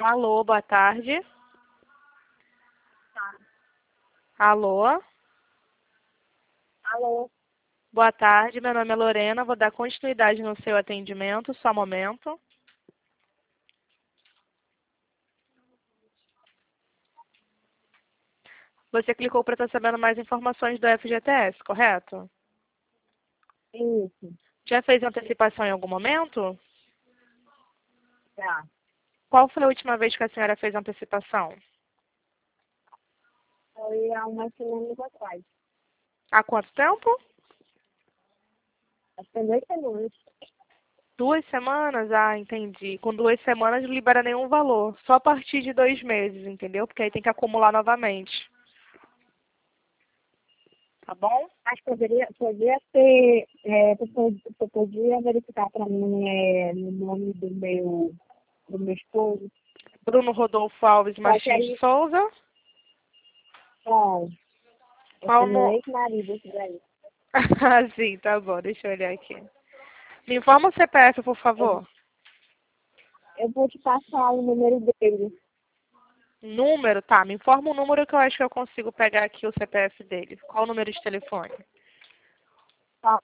Alô, boa tarde. Tá. Alô, Alô? boa tarde. Meu nome é Lorena. Vou dar continuidade no seu atendimento. Só um momento. Você clicou para estar sabendo mais informações do FGTS, correto? Isso, Já fez antecipação em algum momento? tá. Qual foi a última vez que a senhora fez antecipação? Foi há umas semanas atrás. Há quanto tempo? Acho que tem 2 semanas. 2 semanas? Ah, entendi. Com 2 semanas não libera nenhum valor. Só a partir de 2 meses, entendeu? Porque aí tem que acumular novamente. Tá bom? Mas poderia ter, você podia verificar para mim o nome do meu esposo? Bruno Rodolfo Alves Só que Martins de aí, Souza. ó, esse é Qual meu no... ex-marido, esse daí. Ah, sim, tá bom. Deixa eu olhar aqui. Me informa o CPF, por Eu, favor. eu vou te passar o número dele. Número? Tá, me informa o número que eu acho que eu consigo pegar aqui o CPF dele. Qual o número de telefone? Tá?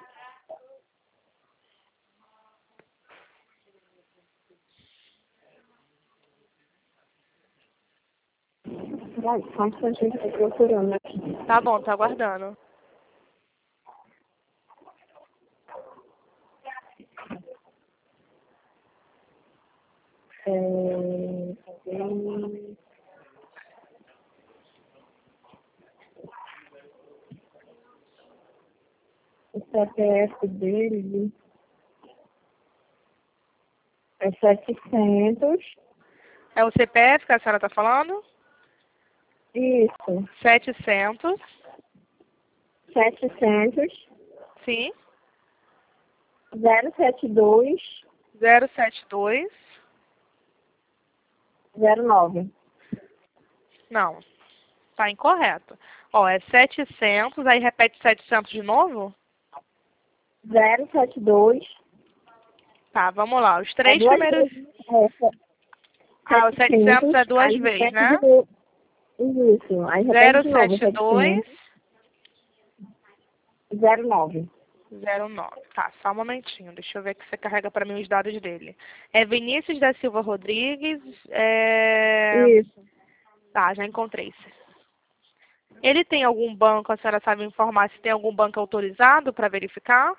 Vai, só um instantinho que eu tô procurando aqui. Tá bom, tá aguardando. Cadê? O CPF dele é 700. É o CPF que a senhora tá falando? Isso. 700. 700 Sim. 072 072. 09. Não, tá incorreto. Ó, é 700, aí repete 700 de novo? 072 Tá, vamos lá. Os é três duas primeiros... vezes. Ah, o 700 é 700, duas aí vezes, repete né? de novo. Isso. Aí repete de novo. 072. 700 09. 09. Tá, só um momentinho. Deixa eu ver que você carrega para mim os dados dele. É Vinícius da Silva Rodrigues. Isso. Tá, já encontrei. Ele tem algum banco, a senhora sabe informar se tem algum banco autorizado para verificar?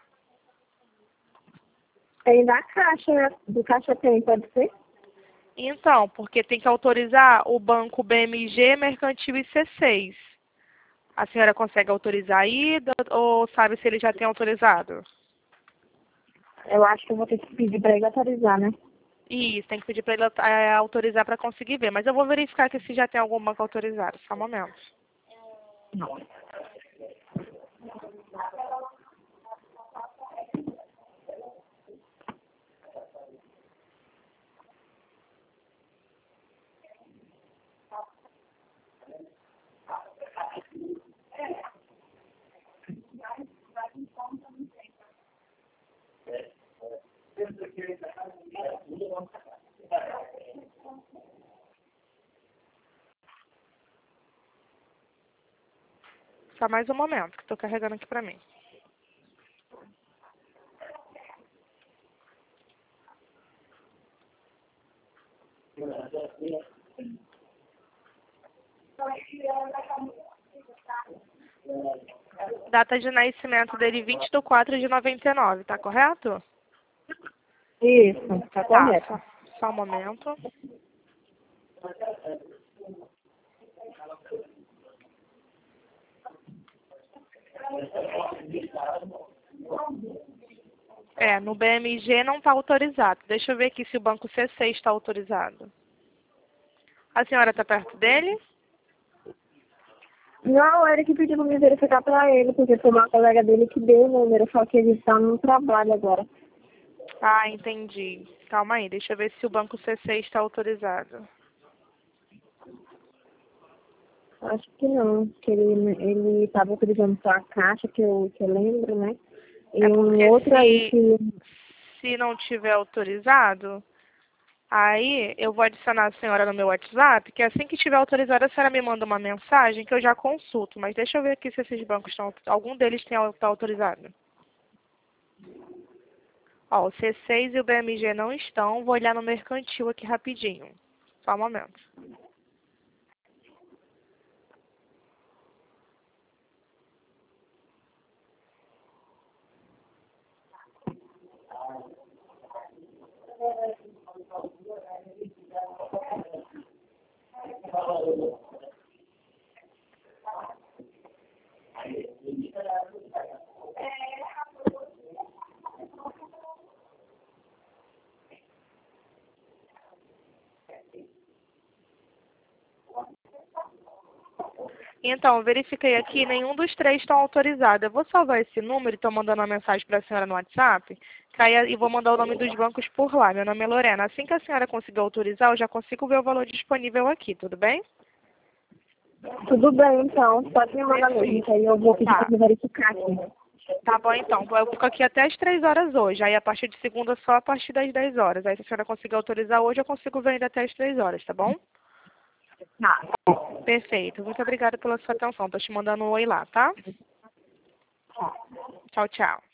Tem da Caixa, né? Do Caixa tem, pode ser? Então, porque tem que autorizar o banco BMG, Mercantil e C6. A senhora consegue autorizar aí ou sabe se ele já tem autorizado? Eu acho que eu vou ter que pedir para ele autorizar, né? Isso, tem que pedir para ele autorizar para conseguir ver. Mas eu vou verificar aqui se já tem algum banco autorizado. Só um momento. Não. Só mais um momento que estou carregando aqui para mim. Data de nascimento dele 20/4/99, tá correto? Isso, tá Tá, correto. só um momento. É, no BMG não está autorizado. Deixa eu ver aqui se o banco C6 está autorizado. A senhora está perto dele? Não, ele que pediu pra me verificar pra ele, porque foi uma colega dele que deu o número, só que ele tá no trabalho agora. Ah, entendi. Calma aí, deixa eu ver se o banco C6 está autorizado. Acho que não, que ele tava utilizando só a caixa, que eu lembro, né? E É um porque outro aí que... se não tiver autorizado, Aí eu vou adicionar a senhora no meu WhatsApp, que assim que estiver autorizada, a senhora me manda uma mensagem que eu já consulto. Mas deixa eu ver aqui se esses bancos estão... Algum deles está autorizado. Ó, o C6 e o BMG não estão. Vou olhar no mercantil aqui rapidinho. Só um momento. Então, eu verifiquei aqui, nenhum dos três estão autorizados. Eu vou salvar esse número e estou mandando uma mensagem para a senhora no WhatsApp, e vou mandar o nome dos bancos por lá. Meu nome é Lorena. Assim que a senhora conseguir autorizar, eu já consigo ver o valor disponível aqui, tudo bem? Tudo bem, então. Pode me mandar mesmo, que aí eu vou pedir para me verificar aqui. Tá bom, então. Eu fico aqui até as 3 horas hoje. Aí, a partir de segunda, só a partir das 10 horas. Aí, se a senhora conseguir autorizar hoje, eu consigo ver ainda até as 3 horas, tá bom? Tá. Perfeito. Muito obrigada pela sua atenção. Tô te mandando um oi lá, tá? Tchau, tchau.